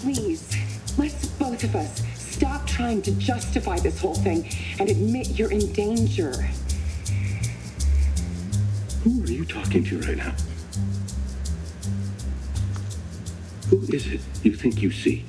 please, let's both of us stop trying to justify this whole thing and admit you're in danger. Who are you talking to right now? Who is it you think you see?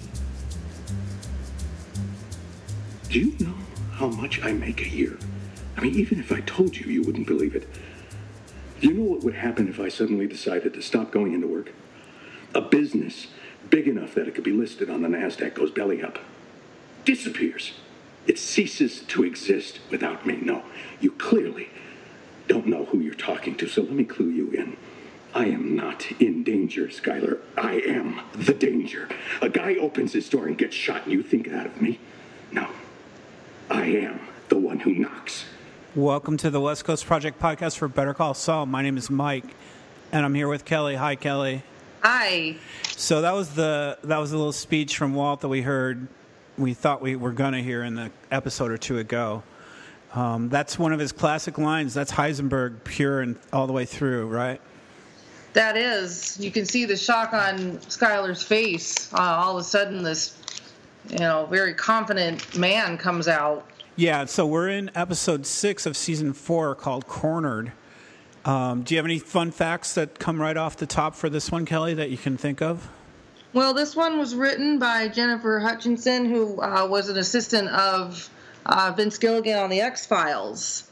Do you know how much I make a year? I mean, even if I told you, you wouldn't believe it. Do you know what would happen if I suddenly decided to stop going into work? A business big enough that it could be listed on the NASDAQ goes belly up. Disappears. It ceases to exist without me. No, you clearly don't know who you're talking to, so let me clue you in. I am not in danger, Skylar. I am the danger. A guy opens his door and gets shot, and you think that of me? No. I am the one who knocks. Welcome to the West Coast Project podcast for Better Call Saul. My name is Mike, and I'm here with Kelly. Hi, Kelly. Hi. So that was a little speech from Walt that we heard. We thought we were going to hear in the episode or two ago. That's one of his classic lines. That's Heisenberg pure and all the way through, right? That is. You can see the shock on Skylar's face. All of a sudden, this, very confident man comes out. Yeah, so we're in episode 6 of season 4 called Cornered. Do you have any fun facts that come right off the top for this one, Kelly, that you can think of? Well, this one was written by Jennifer Hutchinson, who was an assistant of Vince Gilligan on The X-Files.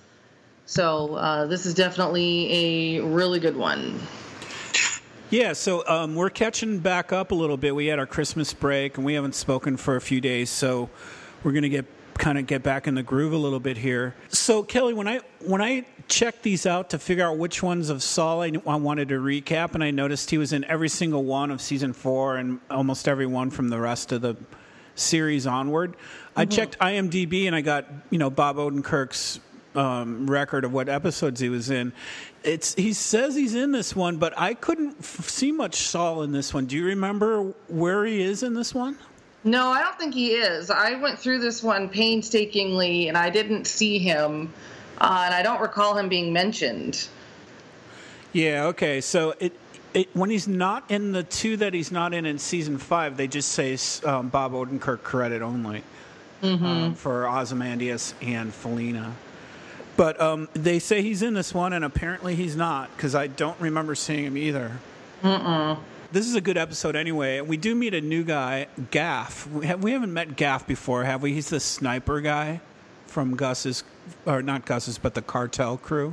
So this is definitely a really good one. Yeah, so we're catching back up a little bit. We had our Christmas break, and we haven't spoken for a few days, so we're going to get back in the groove a little bit here. So, Kelly, when I checked these out to figure out which ones of Saul I wanted to recap, and I noticed he was in every single one of season 4 and almost every one from the rest of the series onward. I checked IMDb, and I got Bob Odenkirk's record of what episodes he was in. He says he's in this one, but I couldn't see much Saul in this one. Do you remember where he is in this one? No, I don't think he is. I went through this one painstakingly, and I didn't see him, and I don't recall him being mentioned. Yeah, okay. So when he's not in the 2 that he's not in season 5, they just say Bob Odenkirk credit only for Ozymandias and Felina. But they say he's in this one, and apparently he's not, because I don't remember seeing him either. This is a good episode anyway. We do meet a new guy, Gaff. We haven't met Gaff before, have we? He's the sniper guy from Gus's, or not Gus's, but the cartel crew.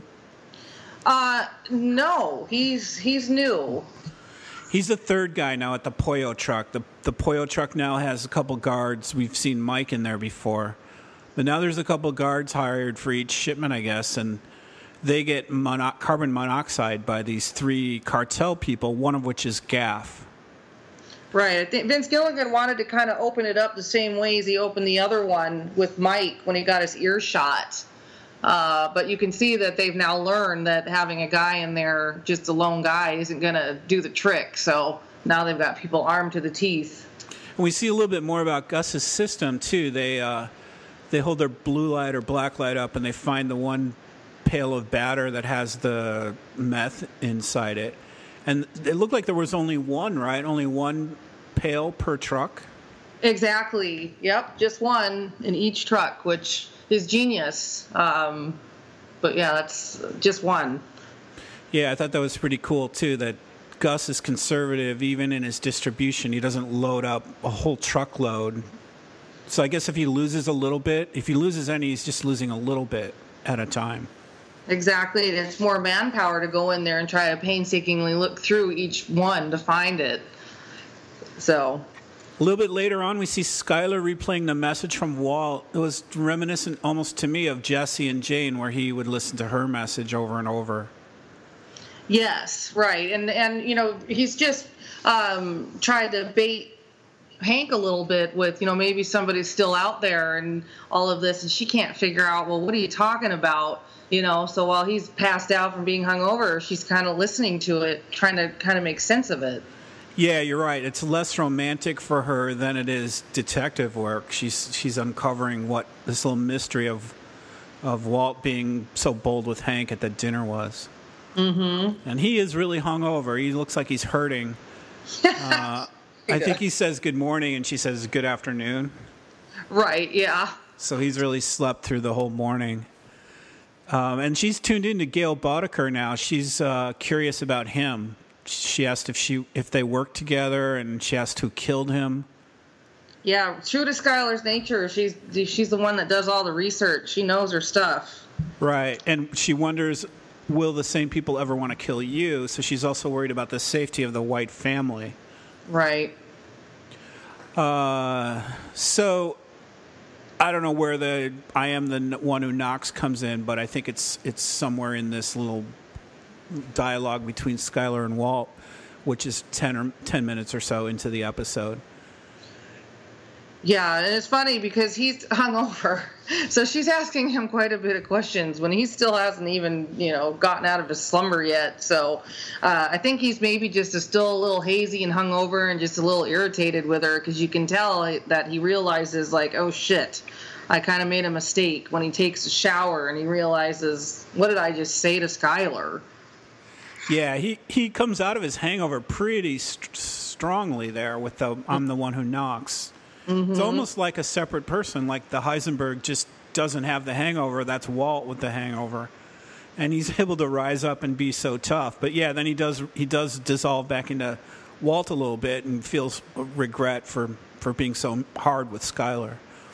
No, he's new. He's the third guy now at the Pollo truck. The Pollo truck now has a couple guards. We've seen Mike in there before. But now there's a couple guards hired for each shipment, I guess, and they get carbon monoxide by these 3 cartel people, one of which is Gaff. Right. I think Vince Gilligan wanted to kind of open it up the same way as he opened the other one with Mike when he got his ear shot. But you can see that they've now learned that having a guy in there, just a lone guy, isn't going to do the trick. So now they've got people armed to the teeth. And we see a little bit more about Gus's system, too. They hold their blue light or black light up, and they find the one pail of batter that has the meth inside it. And it looked like there was only one, right? Only one pail per truck? Exactly. Yep, just one in each truck, which is genius. But yeah, that's just one. Yeah, I thought that was pretty cool, too, that Gus is conservative even in his distribution. He doesn't load up a whole truckload. So I guess if he loses a little bit, if he loses any, he's just losing a little bit at a time. Exactly. It's more manpower to go in there and try to painstakingly look through each one to find it. So a little bit later on, we see Skylar replaying the message from Walt. It was reminiscent almost to me of Jesse and Jane, where he would listen to her message over and over. Yes, right. And he's just tried to bait Hank a little bit with, maybe somebody's still out there and all of this, and she can't figure out, well, what are you talking about? So while he's passed out from being hungover, she's kind of listening to it, trying to kind of make sense of it. Yeah, you're right. It's less romantic for her than it is detective work. She's uncovering what this little mystery of Walt being so bold with Hank at the dinner was. And he is really hungover. He looks like he's hurting. I think he says good morning, and she says good afternoon. Right, yeah. So he's really slept through the whole morning. And she's tuned into Gail Boddicker now. She's curious about him. She asked if they worked together, and she asked who killed him. Yeah, true to Skylar's nature, she's the one that does all the research. She knows her stuff. Right, and she wonders, will the same people ever want to kill you? So she's also worried about the safety of the White family. Right. So I don't know where the I am the one who knocks comes in, but I think it's somewhere in this little dialogue between Skylar and Walt, which is 10 minutes or so into the episode. Yeah, and it's funny because he's hungover, so she's asking him quite a bit of questions when he still hasn't even, gotten out of his slumber yet. So I think he's maybe just still a little hazy and hungover and just a little irritated with her, because you can tell that he realizes, like, oh shit, I kind of made a mistake when he takes a shower and he realizes, what did I just say to Skylar? Yeah, he comes out of his hangover pretty strongly there with the I'm the one who knocks. Mm-hmm. It's almost like a separate person, like the Heisenberg just doesn't have the hangover. That's Walt with the hangover. And he's able to rise up and be so tough. But yeah, then he does dissolve back into Walt a little bit and feels regret for being so hard with Skylar.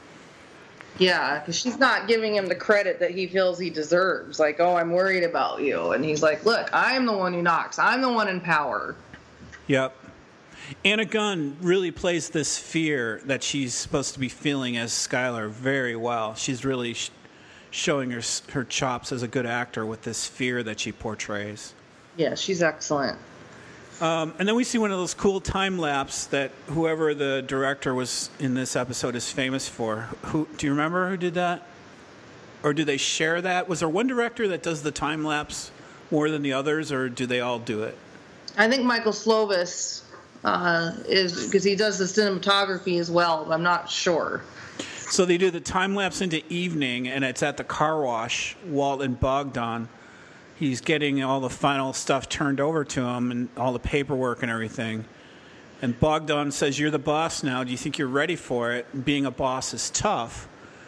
Yeah, because she's not giving him the credit that he feels he deserves. Like, oh, I'm worried about you. And he's like, look, I'm the one who knocks. I'm the one in power. Yep. Anna Gunn really plays this fear that she's supposed to be feeling as Skylar very well. She's really showing her chops as a good actor with this fear that she portrays. Yeah, she's excellent. And then we see one of those cool time lapse that whoever the director was in this episode is famous for. Who do you remember who did that? Or do they share that? Was there one director that does the time lapse more than the others, or do they all do it? I think Michael Slovis is, because he does the cinematography as well, but I'm not sure. So they do the time lapse into evening, and it's at the car wash. Walt and Bogdan, he's getting all the final stuff turned over to him and all the paperwork and everything. And Bogdan says, "You're the boss now. Do you think you're ready for it? Being a boss is tough.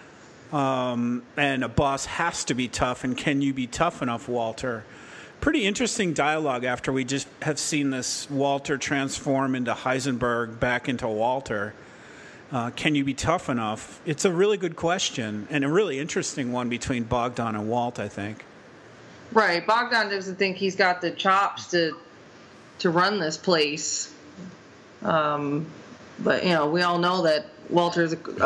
And a boss has to be tough. And can you be tough enough, Walter?" Pretty interesting dialogue after we just have seen this Walter transform into Heisenberg back into Walter. Can you be tough enough? It's a really good question and a really interesting one between Bogdan and Walt, I think. Right. Bogdan doesn't think he's got the chops to run this place. But, we all know that Walter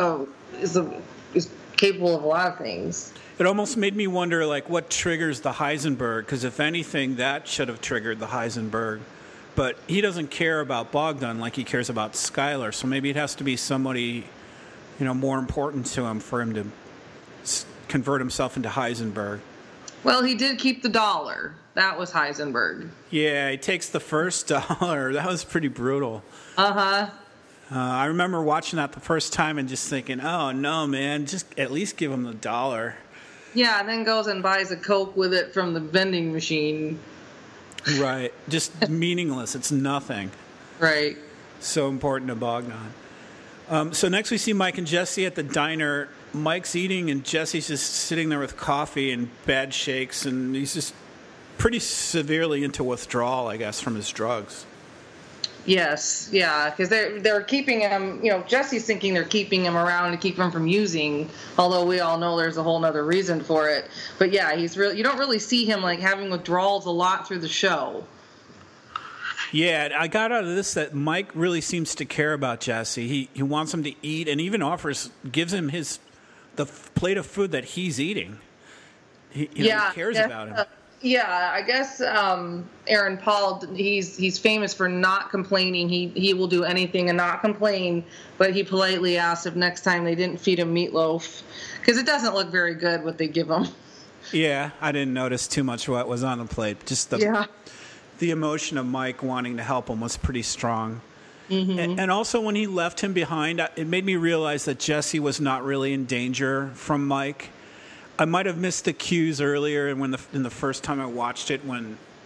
is capable of a lot of things. It almost made me wonder, like, what triggers the Heisenberg? Because if anything, that should have triggered the Heisenberg. But he doesn't care about Bogdan like he cares about Skylar. So maybe it has to be somebody, more important to him for him to convert himself into Heisenberg. Well, he did keep the dollar. That was Heisenberg. Yeah, he takes the first dollar. That was pretty brutal. Uh-huh. I remember watching that the first time and just thinking, oh, no, man, just at least give him the dollar. Yeah, and then goes and buys a Coke with it from the vending machine. Right. Just meaningless. It's nothing. Right. So important to Bogdan. So next we see Mike and Jesse at the diner. Mike's eating and Jesse's just sitting there with coffee and bad shakes, and he's just pretty severely into withdrawal, I guess, from his drugs. Yes, yeah, because they're keeping him, Jesse's thinking they're keeping him around to keep him from using, although we all know there's a whole other reason for it. But yeah, you don't really see him like having withdrawals a lot through the show. Yeah, I got out of this that Mike really seems to care about Jesse. He wants him to eat and even gives him the plate of food that he's eating. He cares about him. Yeah, I guess Aaron Paul, he's famous for not complaining. He will do anything and not complain, but he politely asked if next time they didn't feed him meatloaf, because it doesn't look very good what they give him. Yeah, I didn't notice too much what was on the plate. Just the emotion of Mike wanting to help him was pretty strong. Mm-hmm. And also when he left him behind, it made me realize that Jesse was not really in danger from Mike. I might have missed the cues earlier, and in the first time I watched it, when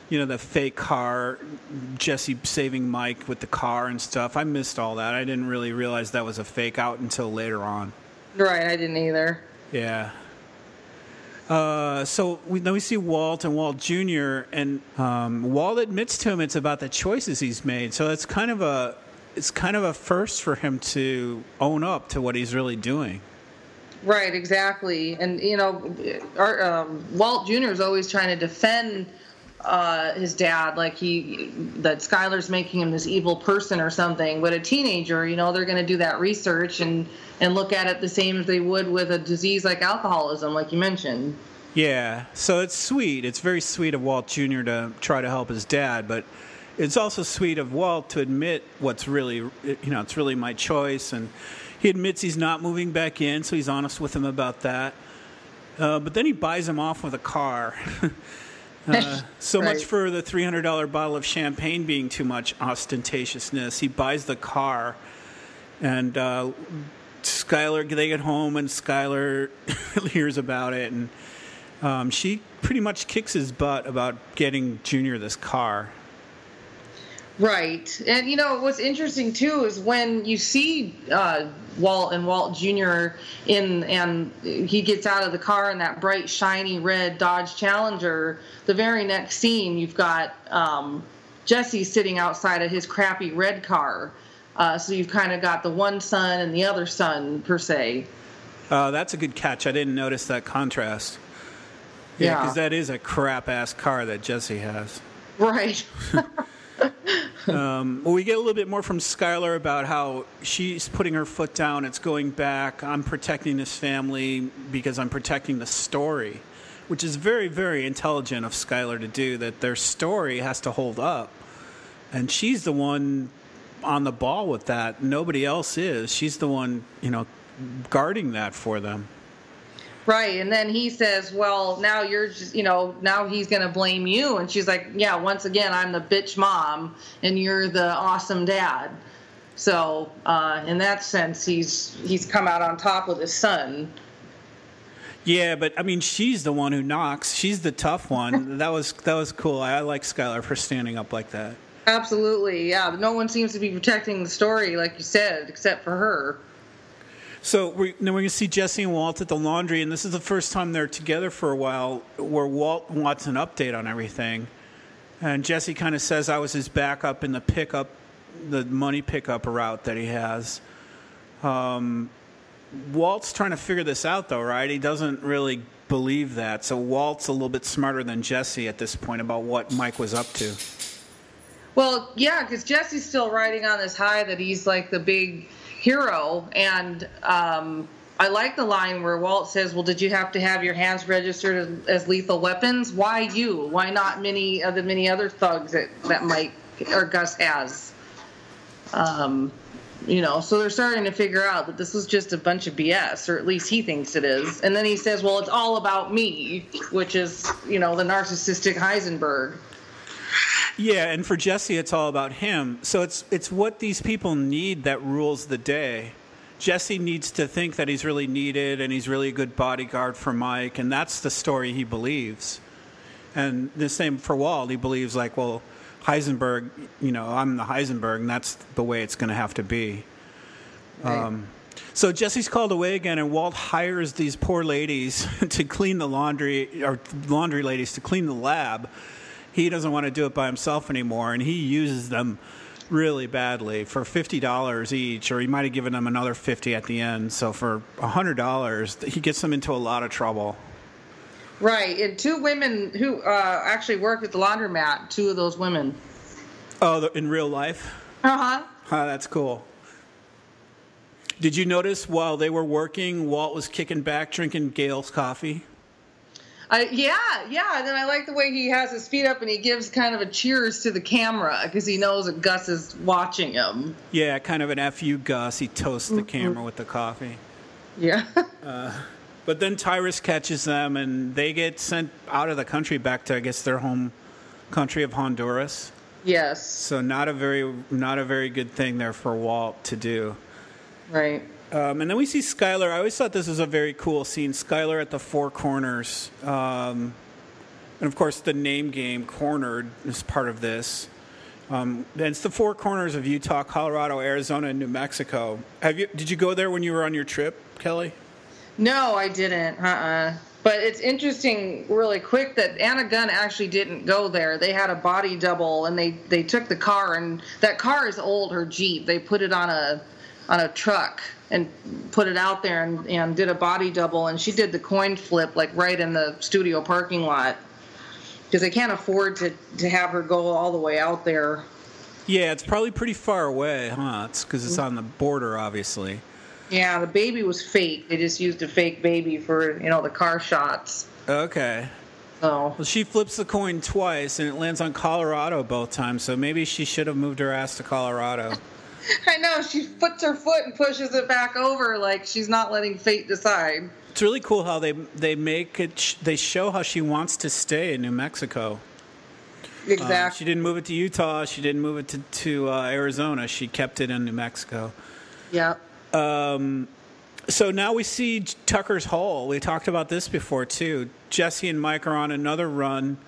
the fake car, Jesse saving Mike with the car and stuff. I missed all that. I didn't really realize that was a fake out until later on. Right, I didn't either. Yeah. So then we see Walt and Walt Jr. and Walt admits to him it's about the choices he's made. So it's kind of a first for him to own up to what he's really doing. Right, exactly. And Walt Jr. is always trying to defend his dad, like that Skylar's making him this evil person or something. But a teenager, they're going to do that research and look at it the same as they would with a disease like alcoholism, like you mentioned. Yeah, so it's sweet. It's very sweet of Walt Jr. to try to help his dad, but it's also sweet of Walt to admit what's really, it's really my choice. And he admits he's not moving back in, so he's honest with him about that. But then he buys him off with a car. So right. Much for the $300 bottle of champagne being too much ostentatiousness. He buys the car, and Skylar, they get home, and Skylar hears about it, and she pretty much kicks his butt about getting Junior this car. Right. And, what's interesting, too, is when you see Walt and Walt Jr. and he gets out of the car in that bright, shiny red Dodge Challenger, the very next scene, you've got Jesse sitting outside of his crappy red car. So you've kind of got the one son and the other son, per se. That's a good catch. I didn't notice that contrast. Yeah, because that is a crap-ass car that Jesse has. Right. We get a little bit more from Skylar about how she's putting her foot down. It's going back. I'm protecting this family because I'm protecting the story, which is very, very intelligent of Skylar to do, that their story has to hold up. And she's the one on the ball with that. Nobody else is. She's the one, guarding that for them. Right, and then he says, well, now you're just, now he's going to blame you. And she's like, yeah, once again, I'm the bitch mom, and you're the awesome dad. So in that sense, he's come out on top with his son. Yeah, but, she's the one who knocks. She's the tough one. That was cool. I like Skylar for standing up like that. Absolutely, yeah. No one seems to be protecting the story, like you said, except for her. So we're going to see Jesse and Walt at the laundry, and this is the first time they're together for a while, where Walt wants an update on everything. And Jesse kind of says I was his backup in the money pickup route that he has. Walt's trying to figure this out, though, right? He doesn't really believe that. So Walt's a little bit smarter than Jesse at this point about what Mike was up to. Well, yeah, because Jesse's still riding on this high that he's like the big hero. And I like the line where Walt says, well, did you have to have your hands registered as lethal weapons? Why you? Why not many of the many other thugs that Mike or Gus has? So they're starting to figure out that this is just a bunch of BS, or at least he thinks it is. And then he says, well, it's all about me, which is, the narcissistic Heisenberg. Yeah, and for Jesse, it's all about him. So it's what these people need that rules the day. Jesse needs to think that he's really needed and he's really a good bodyguard for Mike, and that's the story he believes. And the same for Walt. He believes, like, well, Heisenberg, I'm the Heisenberg, and that's the way it's going to have to be. Right. So Jesse's called away again, and Walt hires these poor ladies to clean the laundry, or laundry ladies to clean the lab. He doesn't want to do it by himself anymore, and he uses them really badly for $50 each, or he might have given them another $50 at the end. So for $100, he gets them into a lot of trouble. Right, and two women who actually worked at the laundromat, two of those women. Oh, in real life? Uh-huh. That's cool. Did you notice while they were working, Walt was kicking back, drinking Gail's coffee? Yeah. And then I like the way he has his feet up and he gives kind of a cheers to the camera because he knows that Gus is watching him. Yeah, kind of an F you, Gus. He toasts the camera with the coffee. Yeah. But then Tyrus catches them, and they get sent out of the country back to, I guess, their home country of Honduras. Yes. So not a very good thing there for Walt to do. Right. And then we see Skylar. I always thought this was a very cool scene. Skylar at the Four Corners. And of course, the name game, Cornered, is part of this. And it's the four corners of Utah, Colorado, Arizona, and New Mexico. Did you go there when you were on your trip, Kelly? No, I didn't. But it's interesting, really quick, that Anna Gunn actually didn't go there. They had a body double, and they took the car, and that car is old, her Jeep. They put it on a truck and put it out there and did a body double, and she did the coin flip like right in the studio parking lot. Because they can't afford to have her go all the way out there. Yeah, it's probably pretty far away, huh? It's because it's on the border, obviously. Yeah, the baby was fake. They just used a fake baby for, the car shots. Okay. So. Well, she flips the coin twice, and it lands on Colorado both times, so maybe she should have moved her ass to Colorado. I know. She puts her foot and pushes it back over like she's not letting fate decide. It's really cool how they make it. They show how she wants to stay in New Mexico. Exactly. She didn't move it to Utah. She didn't move it to Arizona. She kept it in New Mexico. Yeah. So now we see Tucker's Hole. We talked about this before too. Jesse and Mike are on another run,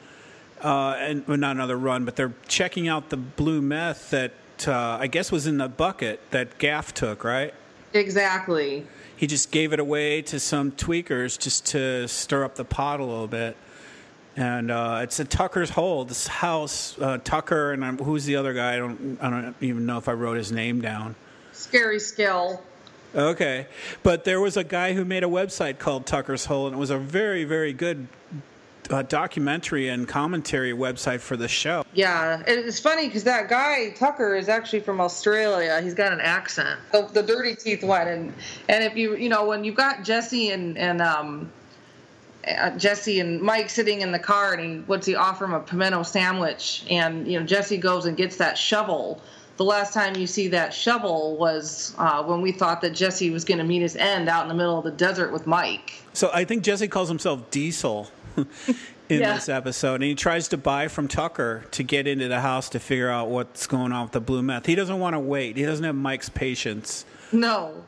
and well, not another run, but they're checking out the blue meth that I guess was in the bucket that Gaff took, right? Exactly. He just gave it away to some tweakers just to stir up the pot a little bit. And it's a Tucker's Hole. This house, Tucker, and who's the other guy? I don't even know if I wrote his name down. Scary Skill. Okay. But there was a guy who made a website called Tucker's Hole, and it was a very, very good documentary and commentary website for the show. Yeah, it's funny because that guy Tucker is actually from Australia. He's got an accent, the dirty teeth one, and if when you've got Jesse and Jesse and Mike sitting in the car, and he offer him a pimento sandwich, and Jesse goes and gets that shovel. The last time you see that shovel was when we thought that Jesse was going to meet his end out in the middle of the desert with Mike. So I think Jesse calls himself Diesel in this episode, and he tries to buy from Tucker to get into the house to figure out what's going on with the blue meth. He doesn't want to wait. He doesn't have Mike's patience. No.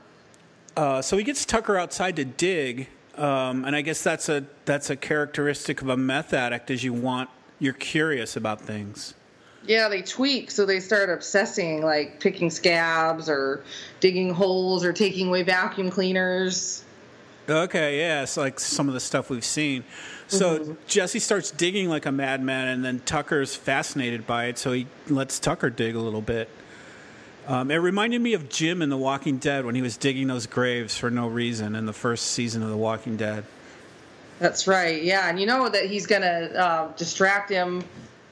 So he gets Tucker outside to dig, and I guess that's a characteristic of a meth addict, is you're curious about things. Yeah, they tweak, so they start obsessing, like picking scabs or digging holes or taking away vacuum cleaners. Okay, yeah, it's like some of the stuff we've seen. So Jesse starts digging like a madman, and then Tucker's fascinated by it, so he lets Tucker dig a little bit. It reminded me of Jim in The Walking Dead when he was digging those graves for no reason in the first season of The Walking Dead. That's right, yeah, and you know that he's going to distract him.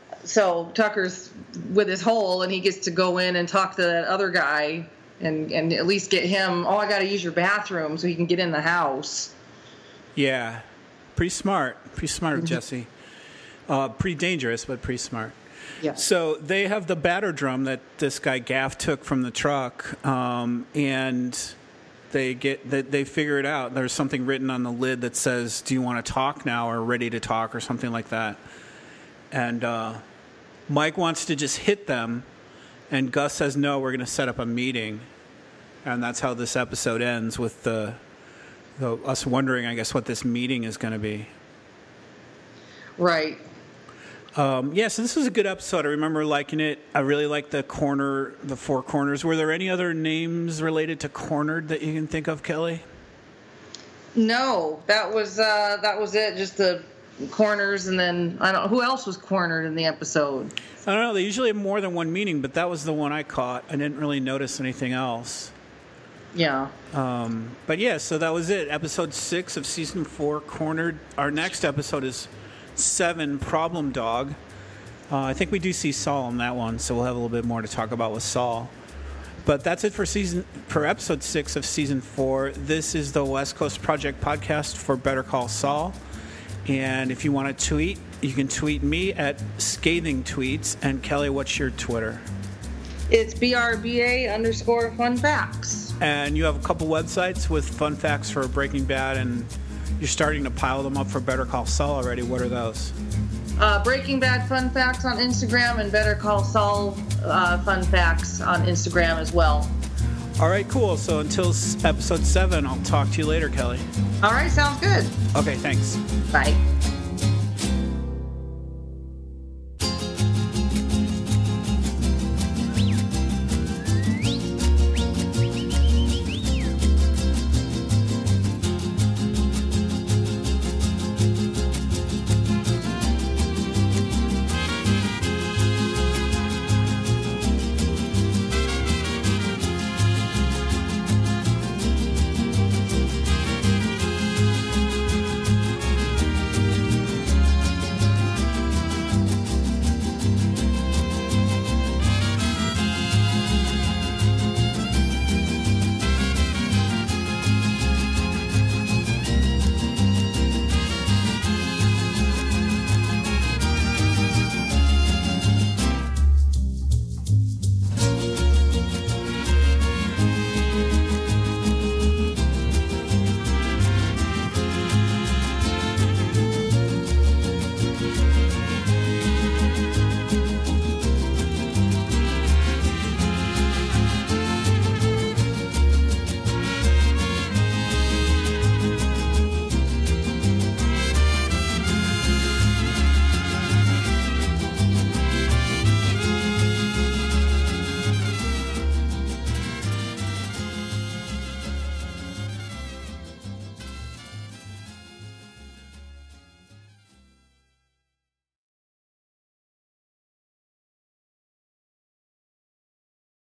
So Tucker's with his hole, and he gets to go in and talk to that other guy and at least get him, I got to use your bathroom so he can get in the house. Yeah, pretty smart of Jesse. Pretty dangerous, but pretty smart. Yeah. So they have the batter drum that this guy Gaff took from the truck, and they figure it out. There's something written on the lid that says, "Do you want to talk now?" or "Ready to talk," or something like that. And Mike wants to just hit them, and Gus says, "No, we're going to set up a meeting." And that's how this episode ends, with us wondering, I guess, what this meeting is going to be. Right. So this was a good episode. I remember liking it. I really liked the four corners. Were there any other names related to Cornered that you can think of, Kelly? No, that was it. Just the corners, and then I don't know who else was cornered in the episode. I don't know. They usually have more than one meaning, but that was the one I caught. I didn't really notice anything else. Yeah. But yeah, so that was it. Episode 6 of season 4, Cornered. Our next episode is 7, Problem Dog. I think we do see Saul in that one, so we'll have a little bit more to talk about with Saul. But that's it for episode 6 of season 4. This is the West Coast Project podcast for Better Call Saul. And if you want to tweet, you can tweet me at Scathing Tweets. And Kelly, what's your Twitter? It's BRBA_funfacts. And you have a couple websites with fun facts for Breaking Bad, and you're starting to pile them up for Better Call Saul already. What are those? Breaking Bad Fun Facts on Instagram, and Better Call Saul Fun Facts on Instagram as well. All right, cool. So until episode 7, I'll talk to you later, Kelly. All right, sounds good. Okay, thanks. Bye.